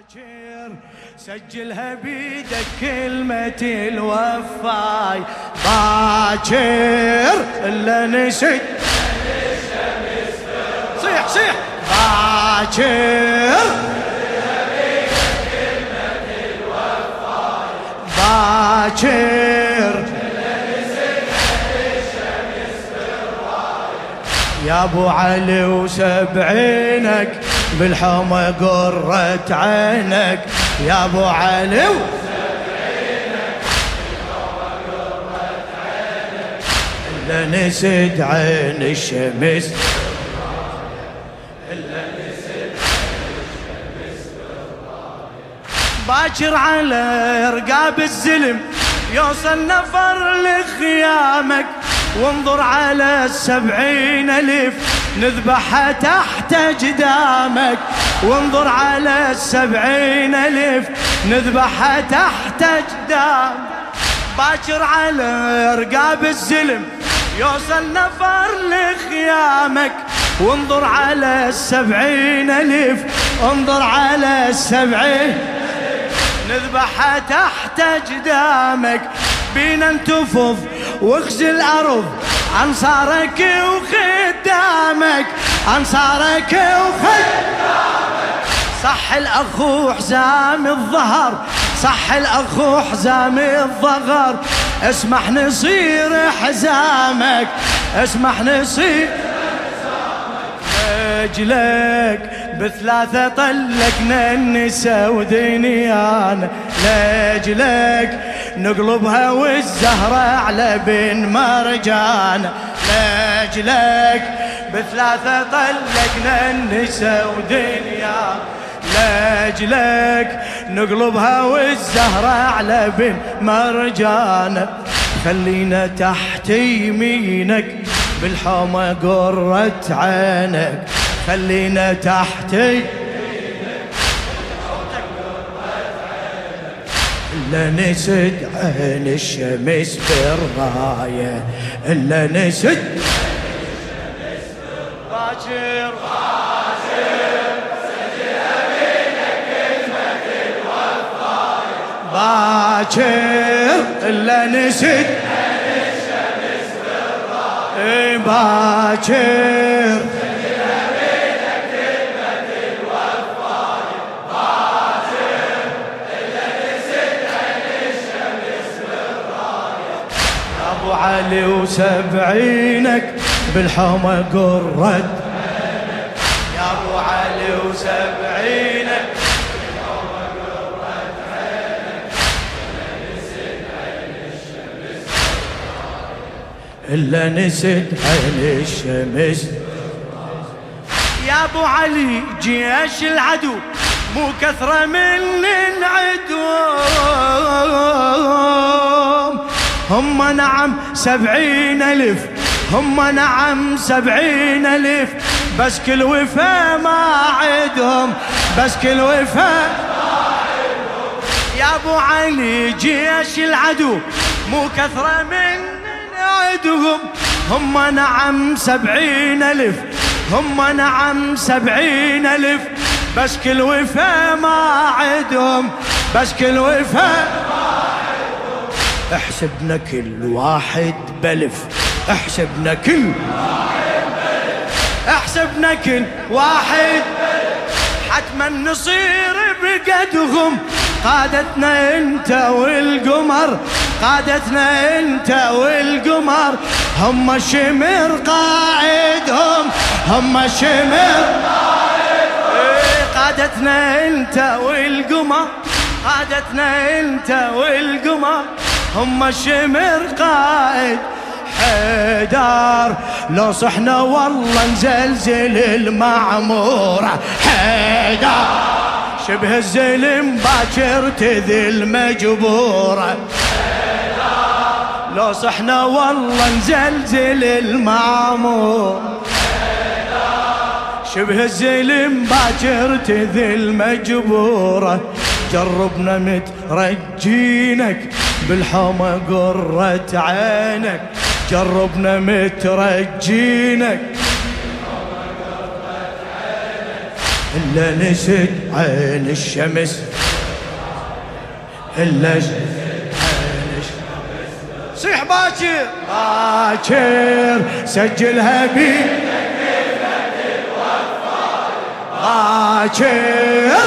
باكر سجلها بيدك كلمة الوفاي باكر إلا نسيت صيح صيح باكر باكر يا ابو علي وسبعينك بالحومة قرة عينك يا ابو علي وسبعينك بالحومة قرة عينك إلا نسد عين الشمس إلا نسد عين الشمس باكر على رقاب الزلم يوصل نفر لخيامك وانظر على 70,000 نذبحها تحت جدامك وانظر على 70,000 نذبحها تحت جدامك باكر على رقاب الزلم يوصل نفر لخيامك وانظر على 70,000 انظر على 70,000 نذبحها تحت جدامك بينا انتفض واخزي الأرض أنصارك وخدامك أنصارك وخدامك صح الأخو حزام الظهر صح الأخو حزام الظهر اسمح نصير حزامك اسمح نصير لأجلك بثلاثة طلقنا النساء ودنيانا لأجلك نقلبها والزهرة على بن مرجان لأجلك بثلاثة طلقنا النساء ودنيانا لأجلك نقلبها والزهرة على بن مرجان خلينا تحت يمينك بالحومة قرة عينك خلينا تحت يمينك بالحومة قرة عينك إلا نسد عين الشمس بالراية إلا نسد باكر باكر إلا نسد باكر ابو علي وسبعينك بالحومة قرة يا ابو علي وسبعينك بالحومة قرة عينك إلا نسد عين الشمس يا ابو علي جيش العدو مو كثرة من العدوم هم نعم 70,000 هم نعم 70,000 بس كل وفا ما عدهم بس كل وفا ما عدهم يا ابو علي جيش العدو مو كثرة من عدهم هم نعم 70,000 هم نعم 70,000 بس كل وفا ما عدهم بس كل وفا ما عدهم احسبنا كل واحد بلف احسبنا كل واحد بلف احسبنا كل واحد بلف حتما نصير بقدهم قادتنا انت والقمر قادتنا انت والقمر هم شمر قائدهم هم شمر قائدهم قادتنا انت والقمر قادتنا انت والقمر هم شمر قائد حيدر لو صحنا والله نزلزل المعمورة حيدر شبه الزلم باكر تذل مجبورة لو صحنا والله نزلزل المعمور شبه الزلم باكر تذل مجبورة جربنا مترجينك بالحومة قرة عينك جربنا مترجينك إلا نسد عين الشمس، إلا نسد عين الشمس. صيح باكر باكر سجلها بيدك كلمة الوفاء، باكر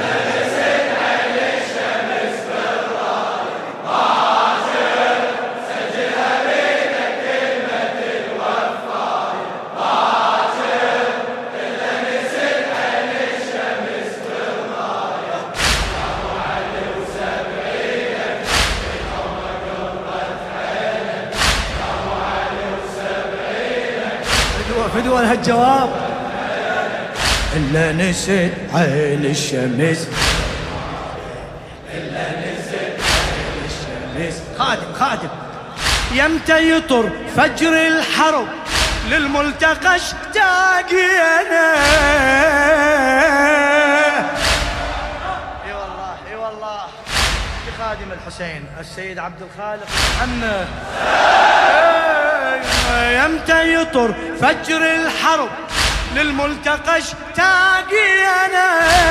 فدوى لهالجواب. إلا نسد عين الشمس، إلا نسد عين الشمس. خادم يمتى يطر فجر الحرب للملتقى اشتاقينا. اي والله اي والله. خادم الحسين السيد عبد الخالق عنا. يمتى يطر فجر الحرب للملتقى اشتاقينا.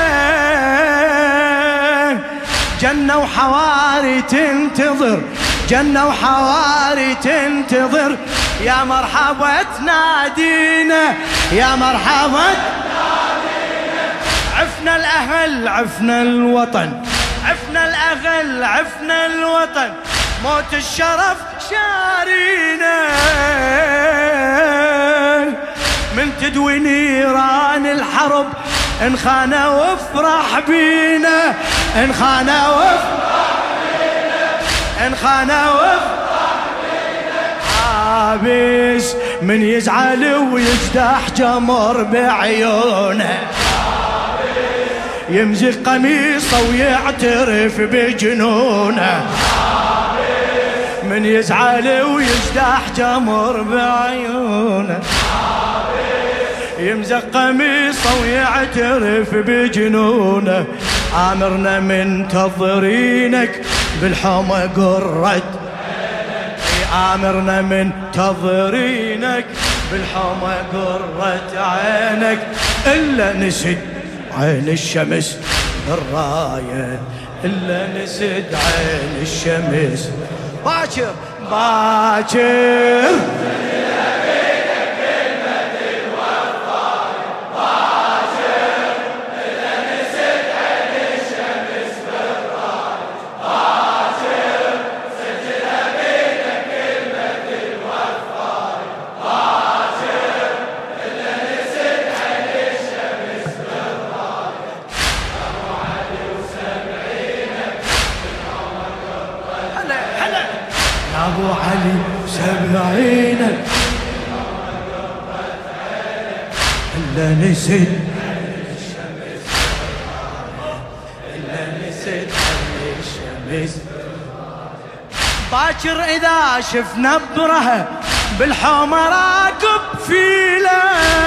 جنة وحواري تنتظر، جنة وحواري تنتظر، يا مرحبا تنادينا، يا مرحبا تنادينا. عفنا الأهل عفنا الوطن، عفنا الأهل عفنا الوطن، موت الشرف شارينا. من تدوي نيران الحرب انخانا وافرح بينا، انخانا وافرح بينا، انخانا وافرح بينا. عابس من يزعل ويجدح جمر بعيونه، يمزق قميصه ويعترف بجنونه. من يزعل ويجدح جمر بعيونه، يمزق قميصه ويعترف بجنونه. آمرنا منتظرينك بالحومة قرة، آمرنا منتظرينك بالحومة قرة عينك. إلا نسد عين الشمس الراية، إلا نسد عين الشمس. باكر باكر أبو علي سبعينك، إلا نسد إلا نسد الشمس. باكر إذا شفنا برها بالحومة راكب فيله،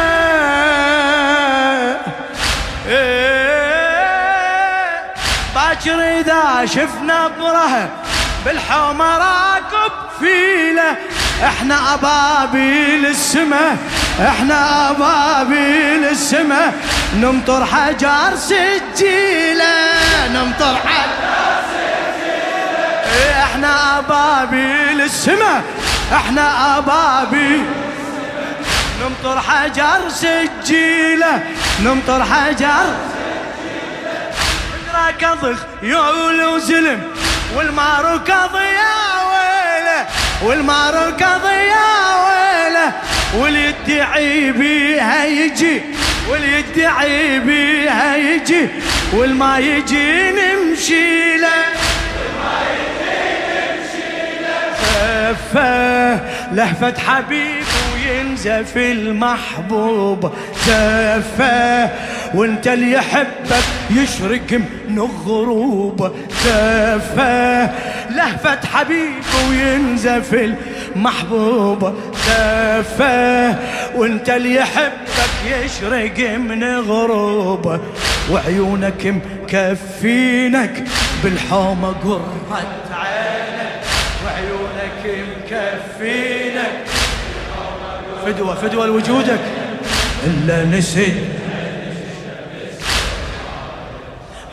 باكر إذا شفنا برها بالحومة راكب فيله. احنا أبابيل السما، احنا أبابيل السما، نمطر حجر سجيله، نمطر حجر سجيله. احنا أبابيل السما، احنا أبابيل، نمطر حجر سجيله، نمطر حجر سجيله. فكرة ضخ يعول وزلم والمعركة ضياء ويله، والمعركة ضياء ويله. واليدعي بيها يجي، واليدعي بيها يجي، والما يجي نمشي له، والما يجي نمشي له. زفه لهفة حبيب وينزف المحبوب، زفه وانت اللي يحبك يشرق من الغروب. زفه لهفة حبيب وينزف المحبوب، زفه وانت اللي يحبك يشرق من غروب. وعيونك مكفينك بالحومة قرة عينك، وعيونك مكفينك فدوة فدوة لوجودك. إلا نسد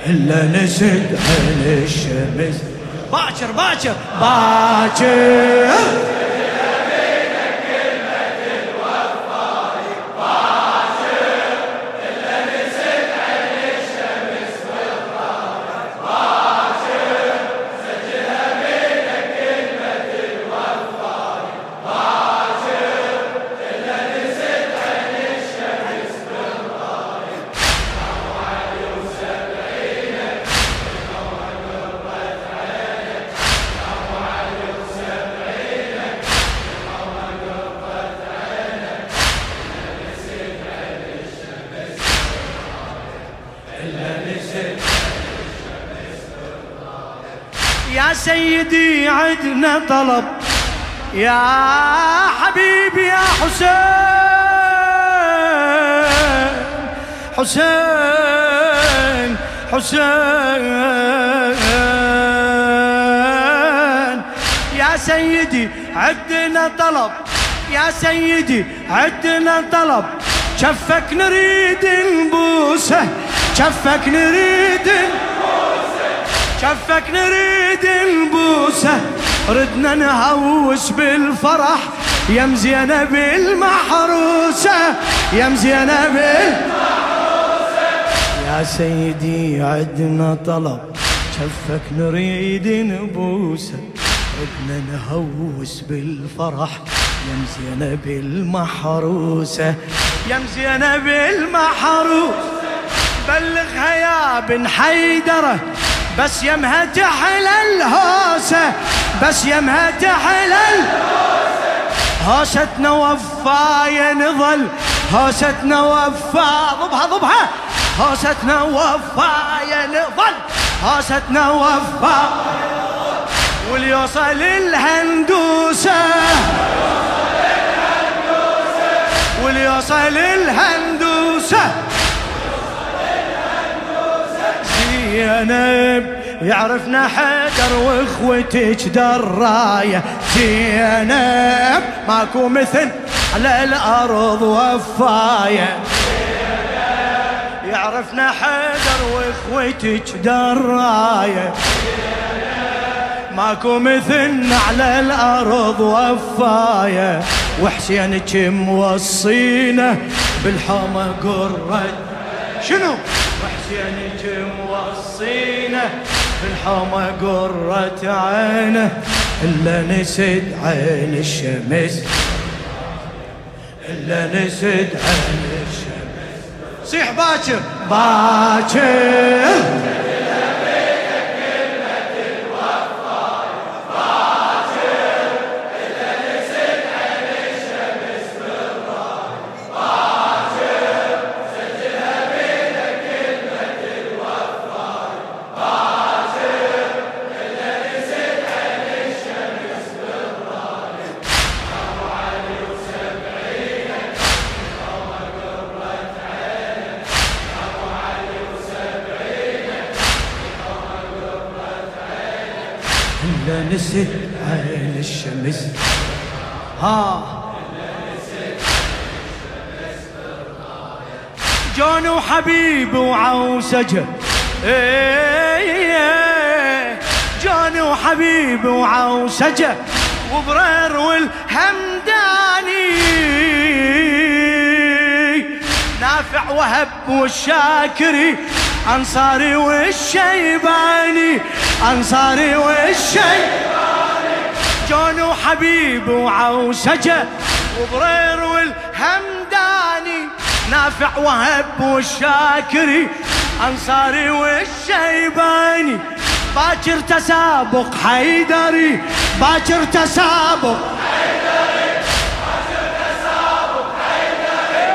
إلا نسد عين الشمس. باكر باكر باكر يا سيدي عدنا طلب يا حبيبي يا حسين حسين حسين يا سيدي عدنا طلب يا سيدي عدنا طلب شفك نريد نبوسه شفك نريد شفك نريد نبوسه ردنا نهوس بالفرح يا مزينب المحروسه يا مزينب المحروسه يا سيدي عدنا طلب شفك نريد نبوسه ردنا نهوس بالفرح يا مزينب المحروسه يا مزينب المحروسه بلغها يا بن حيدره بس يمها تحلى الهوسة بس يمها تحلى الهوسة هوستنا وفاية نظل هوستنا وفاية ضبها ضبها هوستنا وفاية نظل هوستنا وفاية واليوصل الهندوسة واليوصل الهندوسة زينب يعرفنا حيدر واخوتك دراية زينب ماكو مثل على الارض وفاية يعرفنا حيدر واخوتك دراية ماكو مثلنا على الارض وفاية وحسينك موصينا بالحومة قرد شنو وحسينك موصينا بالحومة قرة عينه إلا نسد عين الشمس إلا نسد عين الشمس صيح باكر باكر إلا نسد عين الشمس جون وحبيب وعوسجه جون وحبيب وعوسجه وبرير والهمداني نافع وهب والشاكري أنصاري والشيباني أنصاري والشيباني جون وحبيب وعوسجه وبرير والهمداني نافع وهب والشاكري أنصاري والشيباني باكر تسابق حيدري باكر تسابق حيدري باكر تسابق حيدري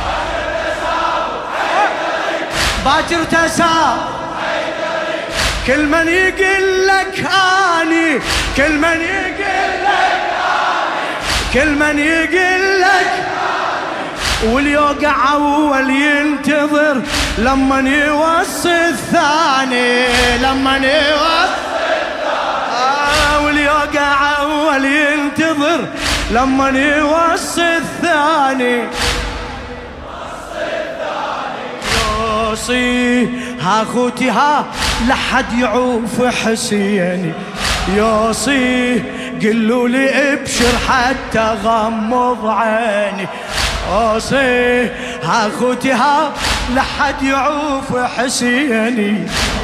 باكر تسابق حيدري كل من يقول لك اني كل من يقول لك اني كل من يقول لك واليوقع اول ينتظر لما يوصي الثاني لما يوصي الثاني واليوقع اول ينتظر لما يوصي الثاني يوصي ها خوتي ها لحد يعوف حسيني يوصيه قلوا لي ابشر حتى غمض عيني اوصيه ها خوتي ها لحد يعوف حسيني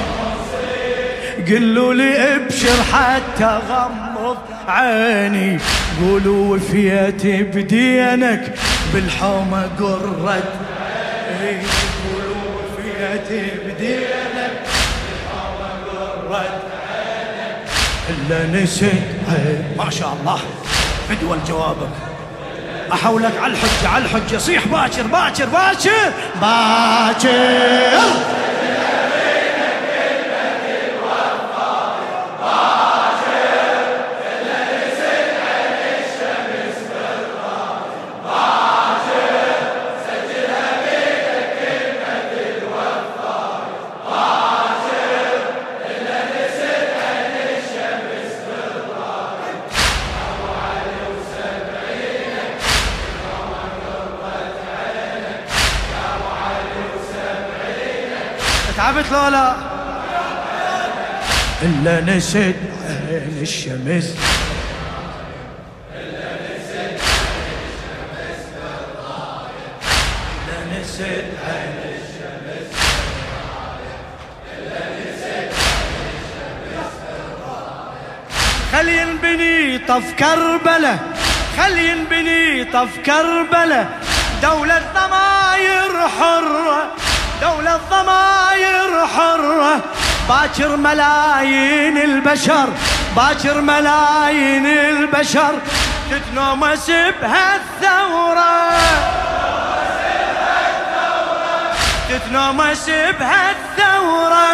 قلوا لي ابشر حتى غمض عيني قولوا وفيت بدينك بالحومة قرت قولوا وفيت بدينك بالحومة قرت إلا نسيت ما شاء الله فدوى جوابك أحولك على الحجة على الحجة صيح باكر باكر باكر باكر تعبت لولا إلا نسيت عين الشمس إلا نسيت عين الشمس إلا نسيت عين الشمس إلا نسيت عين الشمس خلي ينبني طف كربلة خلي ينبني طف كربلة دولة ضماير حرة دولة ضماير حرة باكر ملايين البشر باكر ملايين البشر تتنومس بهالثورة تتنومس بهالثورة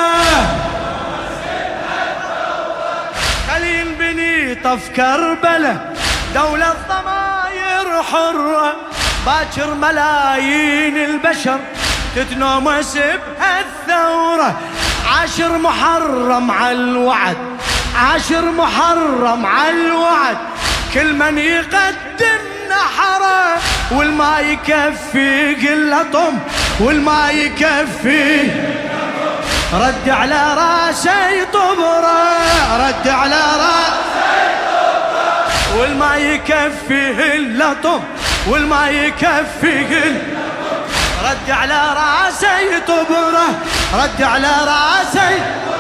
خلي ينبني طف كربلة دولة ضماير حرة باكر ملايين البشر تتنومس بهالثورة عاشر محرم على الوعد عاشر محرم على الوعد كل من يقدم نحره والما يكفي قله طم والما يكفي رد على راسي طبره رد على راسي طبره والما يكفي الا طم والما يكفي رد على راسي طبره رد على راسي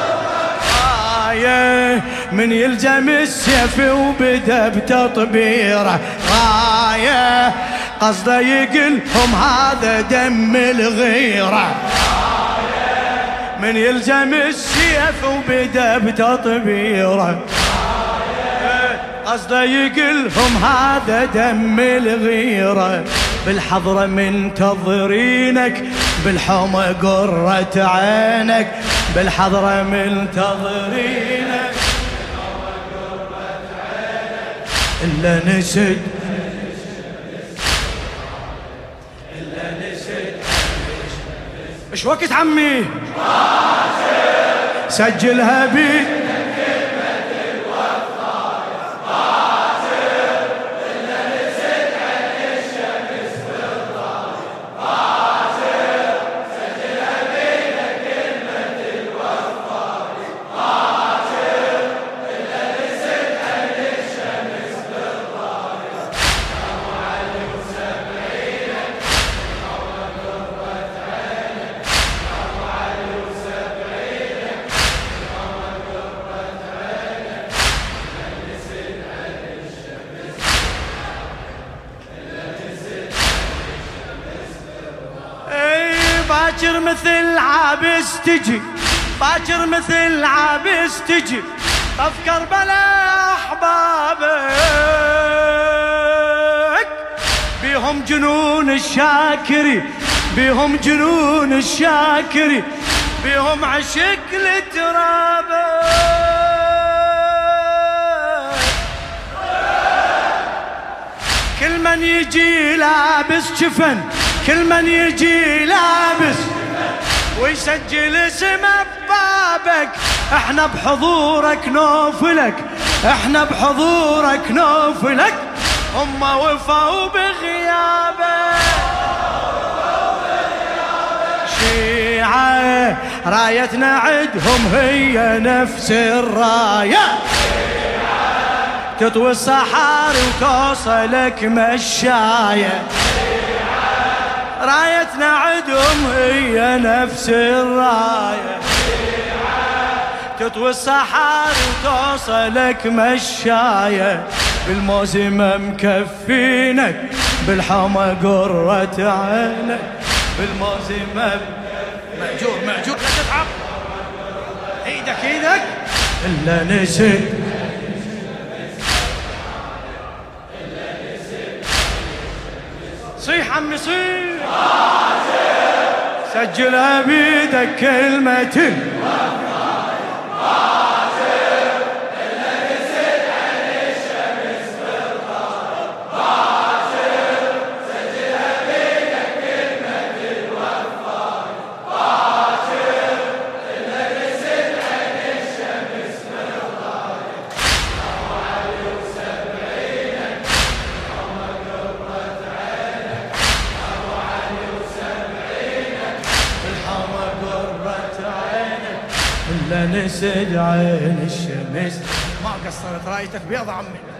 رايه من يلزم السيف وبدا بتطبيره رايه قصده يقلهم هذا دم الغيره من يلزم السيف وبدا بتطبيره قصده يقلهم هذا دم الغيره بالحضرة منتظرينك بالحومة قرة عينك بالحضرة منتظرينك بالحومة قرة عينك إلا نسيت إلا نسيت إيش وقت عمي سجلها بي باكر مثل عابس تجي باكر مثل عابس تجي طف كربلاء احبابك بيهم جنون الشاكري بيهم جنون الشاكري بيهم عشق لترابك كل من يجي لابس جفن كل من يجي لابس ويسجل اسم ببابك احنا بحضورك نوفلك احنا بحضورك نوفلك هم وفوا بغيابك شيعة رايتنا عدهم هي نفس الراية، تطوي الصحاري وتوصلك مشاية، رايتنا عدهم هي نفس الراية، تطوي الصحاري وتوصلك مشاية، بالموسم مكفينك بالحمى قرة عينك، بالموسم مأجور لا تتعب ايدك الا نسيت صيح عمي صيح سجلها بيدك كلمة إلا نسد عين الشمس. ما قصرت رايتك بيض عمي.